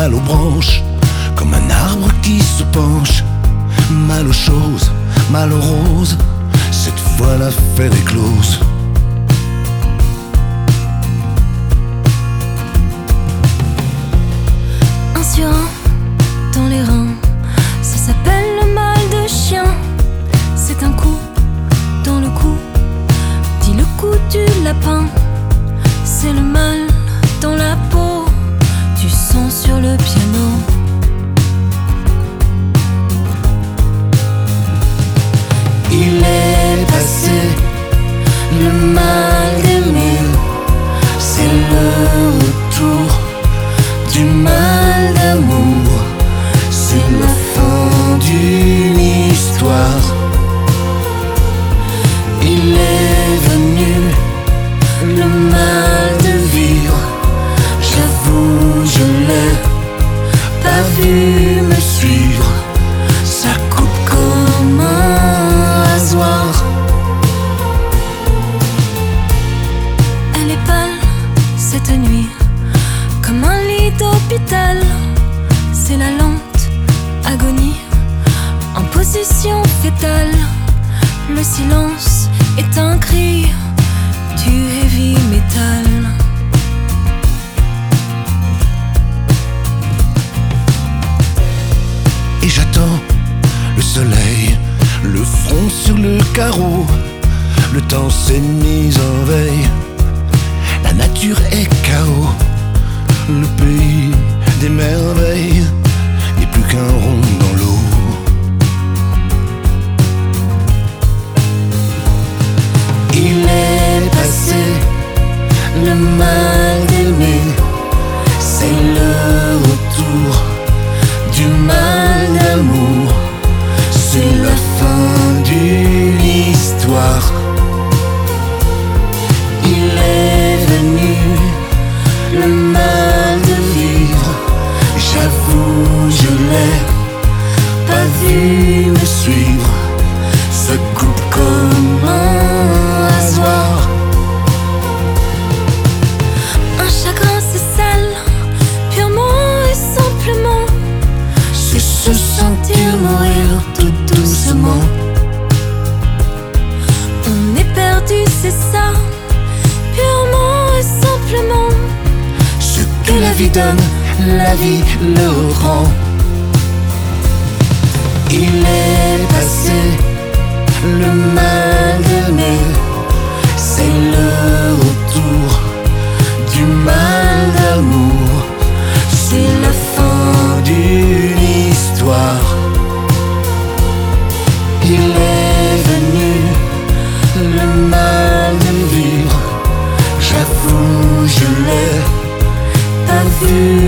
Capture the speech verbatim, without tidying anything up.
mal aux branches, comme un arbre qui se penche. Mal aux choses, mal aux roses, cette fois l'affaire est close. Un surin dans les reins, ça s'appelle le mal de chien. C'est un coup dans le cou, dit le coup du lapin. C'est le mal dans la peau, du sang sur le piano. Il est passé le mal d'aimer, c'est le retour du mal d'amour, c'est la fin d'une histoire. Il est venu le mal de vivre, j'avoue je l'ai pas vu me suivre, ça coupe comme un rasoir. Elle est pâle cette nuit, comme un lit d'hôpital. C'est la lente agonie, en position fétale. Le silence est un cri du heavy metal. Et j'attends le soleil, le front sur le carreau. Le temps s'est mis en veille, la nature est chaos. Le pays des merveilles n'est plus qu'un rond dans l'eau. Il est passé le mal d'aimer, c'est le retour du mal d'amour, c'est la fin d'une histoire. Il est venu le mal de vivre, j'avoue je l'ai pas vu me suivre, ça coupe comme un rasoir. Un chagrin c'est sale, purement et simplement. C'est se sentir mourir tout doucement. On est perdu, c'est ça, purement et simplement. Ce que la vie donne, la vie le rend. Il est passé le mal d'aimer, c'est le retour du mal d'amour, c'est la fin d'une histoire. Il est venu le mal de vivre, j'avoue je l'ai pas vu